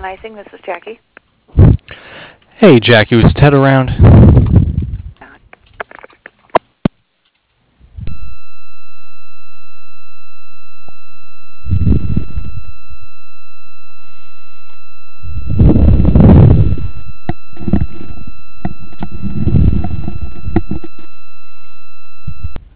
Icing. This is Jackie. Hey, Jackie, was Ted around?